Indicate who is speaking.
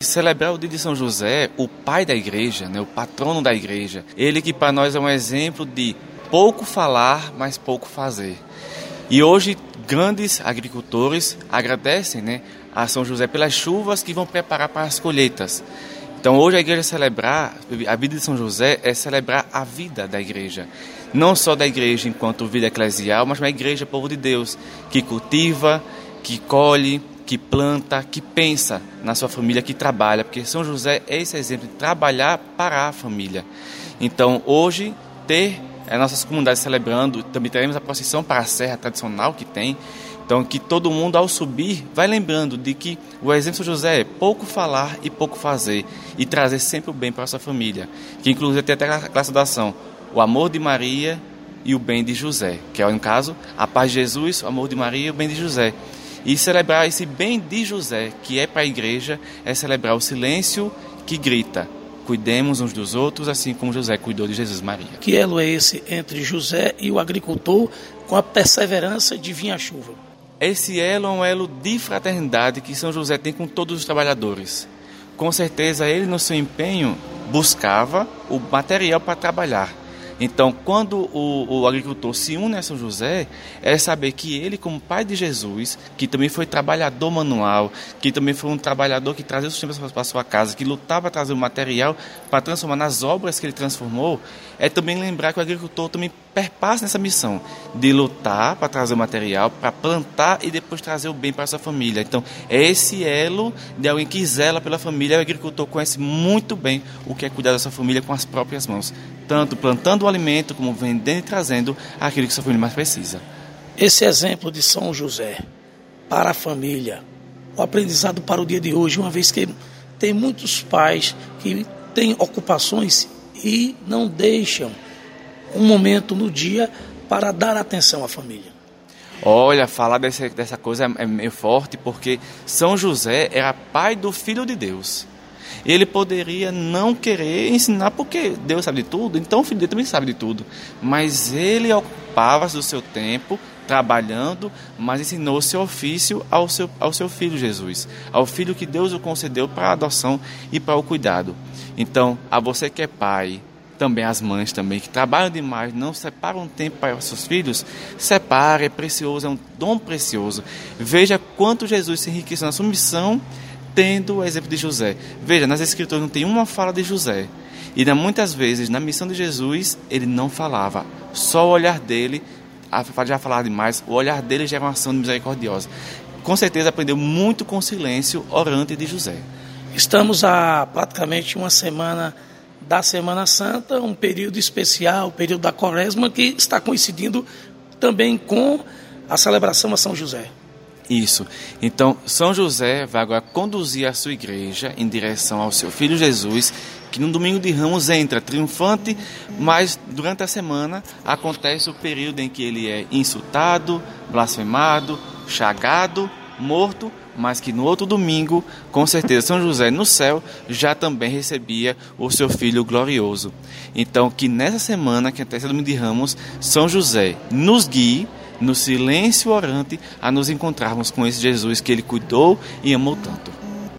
Speaker 1: Celebrar o dia de São José, o pai da igreja, o patrono da igreja, ele que para nós é um exemplo de pouco falar, mas pouco fazer. E hoje, grandes agricultores agradecem a São José pelas chuvas que vão preparar para as colheitas. Então hoje a igreja celebrar, a vida de São José é celebrar a vida da igreja. Não só da igreja enquanto vida eclesial, mas da igreja, povo de Deus, que cultiva, que colhe, que planta, que pensa na sua família, que trabalha, porque São José é esse exemplo de trabalhar para a família. Então, hoje, ter as nossas comunidades celebrando, também teremos a procissão para a serra tradicional que tem, então que todo mundo, ao subir, vai lembrando de que o exemplo de São José é pouco falar e pouco fazer, e trazer sempre o bem para a sua família, que inclusive tem até a classe da ação, o amor de Maria e o bem de José, que é, no caso, a paz de Jesus, o amor de Maria e o bem de José. E celebrar esse bem de José, que é para a igreja, é celebrar o silêncio que grita. Cuidemos uns dos outros, assim como José cuidou de Jesus e Maria.
Speaker 2: Que elo é esse entre José e o agricultor com a perseverança de vir a chuva?
Speaker 1: Esse elo é um elo de fraternidade que São José tem com todos os trabalhadores. Com certeza ele, no seu empenho, buscava o material para trabalhar. Então, quando o agricultor se une a São José, é saber que ele, como pai de Jesus, que também foi trabalhador manual, que também foi um trabalhador que trazia o sustento para a sua casa, que lutava para trazer o material para transformar nas obras que ele transformou, é também lembrar que o agricultor também perpassa nessa missão de lutar para trazer o material, para plantar e depois trazer o bem para a sua família. Então, é esse elo de alguém que zela pela família. O agricultor conhece muito bem o que é cuidar da sua família com as próprias mãos, tanto plantando o alimento como vendendo e trazendo aquilo que sua família mais precisa.
Speaker 2: Esse exemplo de São José para a família, o aprendizado para o dia de hoje, uma vez que tem muitos pais que têm ocupações e não deixam um momento no dia para dar atenção à família.
Speaker 1: Olha, falar dessa coisa é meio forte, porque São José era pai do Filho de Deus. Ele poderia não querer ensinar, porque Deus sabe de tudo, então o filho dele também sabe de tudo. Mas ele ocupava-se do seu tempo trabalhando, mas ensinou seu ofício ao seu filho Jesus, ao filho que Deus o concedeu para a adoção e para o cuidado. Então, a você que é pai, também as mães também, que trabalham demais, não separam tempo para os seus filhos, separe, é precioso, é um dom precioso. Veja quanto Jesus se enriqueceu na sua missão, tendo o exemplo de José. Veja, nas Escrituras não tem uma fala de José. E muitas vezes, na missão de Jesus, ele não falava. Só o olhar dele, já falar demais, o olhar dele já é uma ação misericordiosa. Com certeza aprendeu muito com o silêncio orante de José.
Speaker 2: Estamos a praticamente uma semana da Semana Santa, um período especial, o período da Quaresma, que está coincidindo também com a celebração a São José.
Speaker 1: Isso. Então, São José vai agora conduzir a sua igreja em direção ao seu filho Jesus, que no domingo de Ramos entra triunfante, mas durante a semana acontece o período em que ele é insultado, blasfemado, chagado, morto, mas que no outro domingo, com certeza, São José no céu já também recebia o seu filho glorioso. Então, que nessa semana, que antecede o domingo de Ramos, São José nos guie no silêncio orante a nos encontrarmos com esse Jesus que ele cuidou e amou tanto.